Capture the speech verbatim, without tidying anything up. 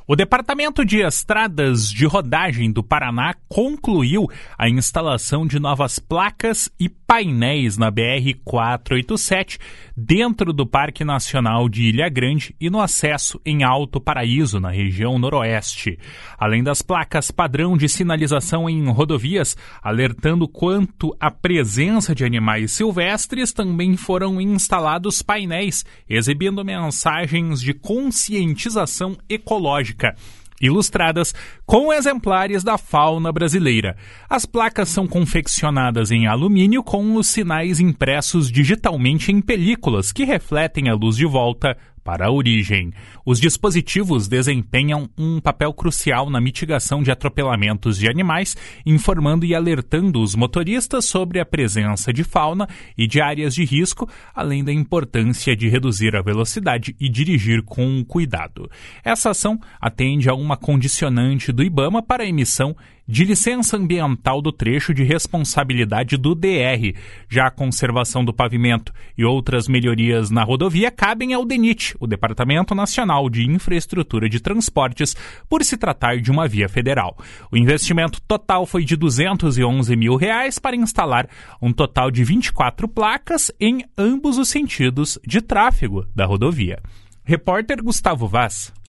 O Departamento de Estradas de Rodagem do Paraná concluiu a instalação de novas placas e painéis na B R quatrocentos e oitenta e sete dentro do Parque Nacional de Ilha Grande e no acesso em Alto Paraíso, na região noroeste. Além das placas padrão de sinalização em rodovias, alertando quanto à presença de animais silvestres, também foram instalados painéis exibindo mensagens de conscientização ecológica, ilustradas com exemplares da fauna brasileira. As placas são confeccionadas em alumínio com os sinais impressos digitalmente em películas que refletem a luz de volta para a origem. Os dispositivos desempenham um papel crucial na mitigação de atropelamentos de animais, informando e alertando os motoristas sobre a presença de fauna e de áreas de risco, além da importância de reduzir a velocidade e dirigir com cuidado. Essa ação atende a uma condicionante do IBAMA para a emissão de licença ambiental do trecho de responsabilidade do D R. Já a conservação do pavimento e outras melhorias na rodovia cabem ao DENIT, o Departamento Nacional de Infraestrutura de Transportes, por se tratar de uma via federal. O investimento total foi de duzentos e onze mil reais para instalar um total de vinte e quatro placas em ambos os sentidos de tráfego da rodovia. Repórter Gustavo Vaz.